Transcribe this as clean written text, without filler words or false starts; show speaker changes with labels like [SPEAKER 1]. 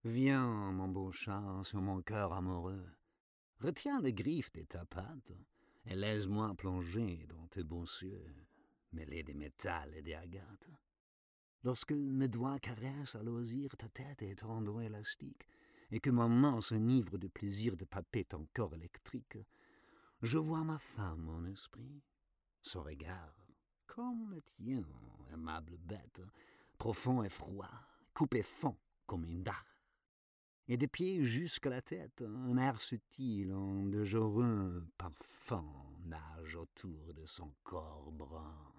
[SPEAKER 1] Viens, mon beau chat, sur mon cœur amoureux. Retiens les griffes de ta patte et laisse-moi plonger dans tes beaux cieux, mêlés de métal et d'agate. Lorsque mes doigts caressent à loisir ta tête et ton dos élastique, et que ma main s'enivre du plaisir de palper ton corps électrique, je vois ma femme en esprit, son regard, comme le tien, aimable bête, profond et froid, coupé fond comme une dard. Et des pieds jusqu'à la tête, un air subtil, un dangereux parfum nage autour de son corps brun.